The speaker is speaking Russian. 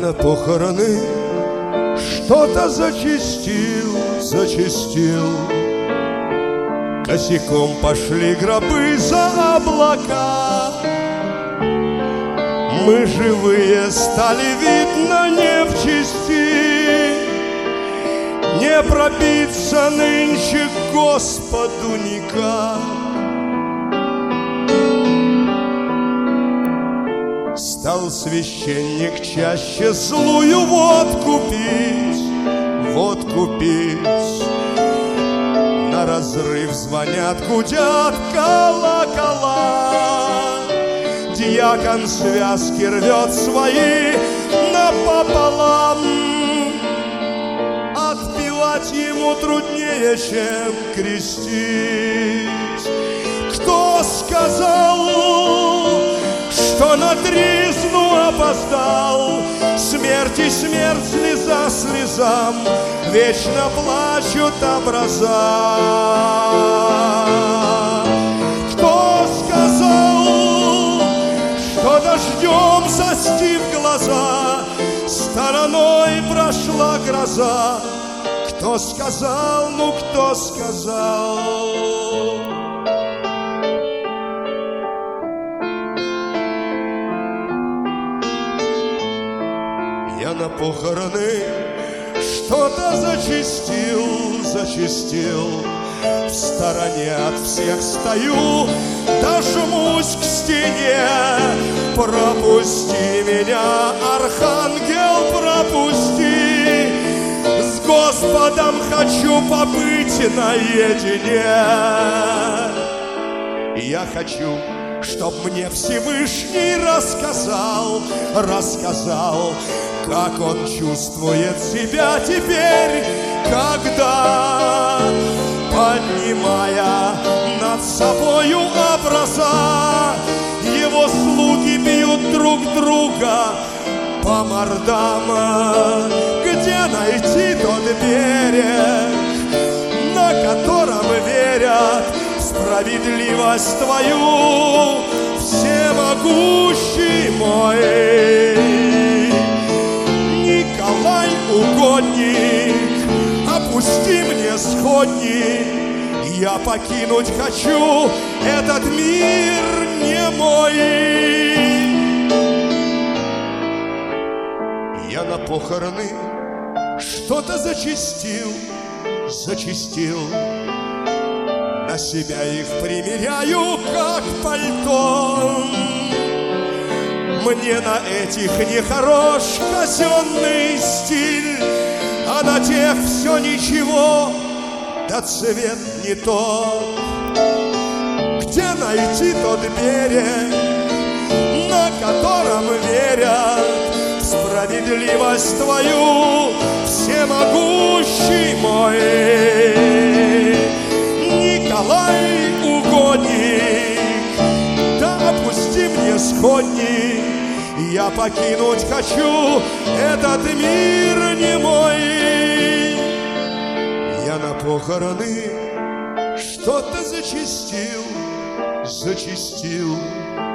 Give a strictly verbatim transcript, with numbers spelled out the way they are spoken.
на похороны что-то зачастил, зачастил. Косяком пошли гробы за облака. Мы живые стали, видно, не в чести. Не пробиться нынче к Господу никак. Стал священник чаще злую водку пить, водку пить. На разрыв звонят, гудят колокола. Дьякон связки рвет свои напополам. Отпевать ему труднее, чем крестить. Кто сказал, что на тризну опоздал? Смерть и смерть, слеза слезам, вечно плачут образа. Кто сказал, что дождем застив глаза, стороной прошла гроза? Кто сказал, ну кто сказал? Я на похороны что-то зачастил, зачастил. В стороне от всех стою, дожмусь к стене. Пропусти меня, архангел, пропусти. С Господом хочу побыть наедине. Я хочу, чтоб мне Всевышний рассказал, рассказал, как он чувствует себя теперь, когда, поднимая над собою образа, его слуги бьют друг друга по мордам. Где найти тот берег, на котором верят в справедливость твою, всемогущий мой Николай угодник? Опусти мне сходни, я покинуть хочу этот мир не мой. Я на похороны что-то зачастил, зачастил. На себя их примеряю, как пальто. Мне на этих не хорош казенный стиль, а на тех все ничего, да цвет не тот. Где найти тот берег, на котором верят в справедливость твою, всемогущий мой Николай угодник? Да опусти мне сходни, я покинуть хочу этот мир не мой. Я на похороны что-то зачастил, зачастил.